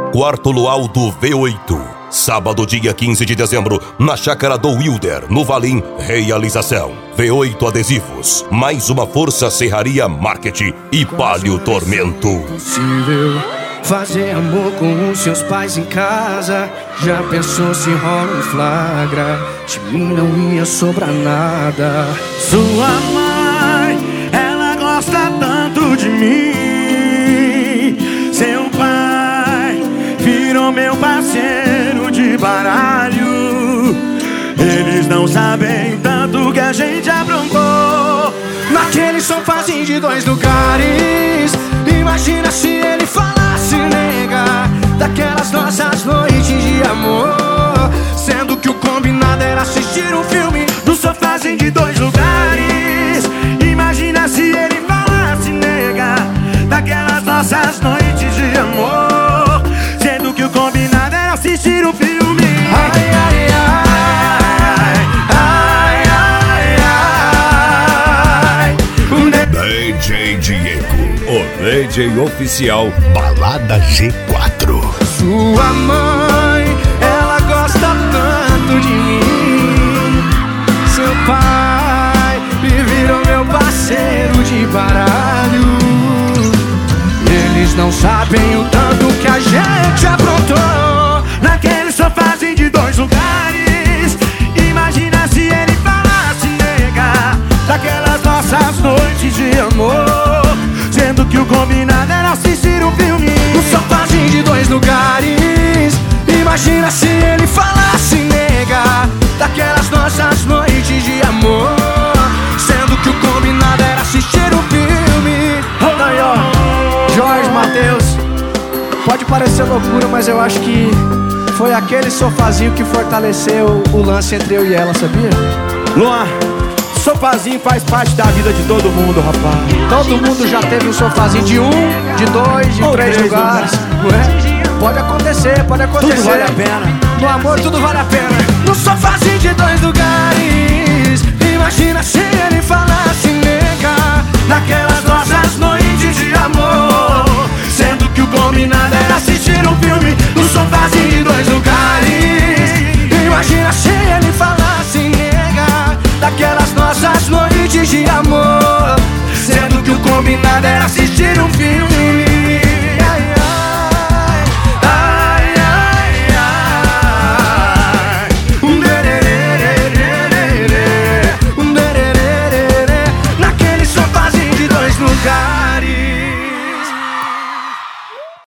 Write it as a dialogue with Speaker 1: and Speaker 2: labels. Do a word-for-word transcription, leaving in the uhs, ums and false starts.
Speaker 1: Quarto Luau do V oito. Sábado, dia quinze de dezembro, na Chácara do Wilder, no Valim. Realização: V oito Adesivos, mais uma Força Serraria Marketing e Palio Tormento.
Speaker 2: Possível fazer amor com os seus pais em casa. Já pensou se rola um flagra? De mim não ia sobrar nada. Sua mãe, ela gosta tanto de mim. Seu pai virou meu parceiro de baralho. Eles não sabem tanto que a gente aprontou naquele sofazinho de dois lugares. Imagina se ele falasse, nega, daquelas nossas noites de amor, sendo que o combinado era assistir um filme no sofazinho de dois lugares. Imagina se ele falasse, nega, daquelas nossas noites de amor, sendo que o combinado era assistir um filme. Ai, ai, ai, ai, ai, ai, ai.
Speaker 1: D J Diego, o D J oficial Balada G quatro.
Speaker 2: Sua mãe, ela gosta tanto de mim. Seu pai me virou meu parceiro de baralho. Eles não sabem o tanto que a gente aprontou naquele sofazinho de dois lugares. Imagina se ele falasse, nega, daquelas nossas noites de amor, sendo que o combinado era assistir um filme no sofazinho de dois lugares. Imagina se ele falasse, nega, daquelas nossas noites de amor, sendo que o combinado era assistir um filme. Roda aí, ó, Jorge Mateus. Pode parecer loucura, mas eu acho que foi aquele sofazinho que fortaleceu o lance entre eu e ela, sabia?
Speaker 3: Luan, sofazinho faz parte da vida de todo mundo, rapaz.
Speaker 2: Todo mundo já teve um sofazinho de um, de dois, de
Speaker 3: Ou
Speaker 2: três,
Speaker 3: três
Speaker 2: lugares, não é? Pode acontecer, pode acontecer.
Speaker 3: Tudo vale a pena.
Speaker 2: No amor tudo vale a pena. No sofazinho de dois lugares. Imagina se ele falasse, nega, daquelas nossas noites de amor, sendo que o combinado era assistir um filme no sofazinho de dois lugares. Imagina se ele falasse, nega, daquelas nossas noites de amor, sendo que o combinado era assistir um filme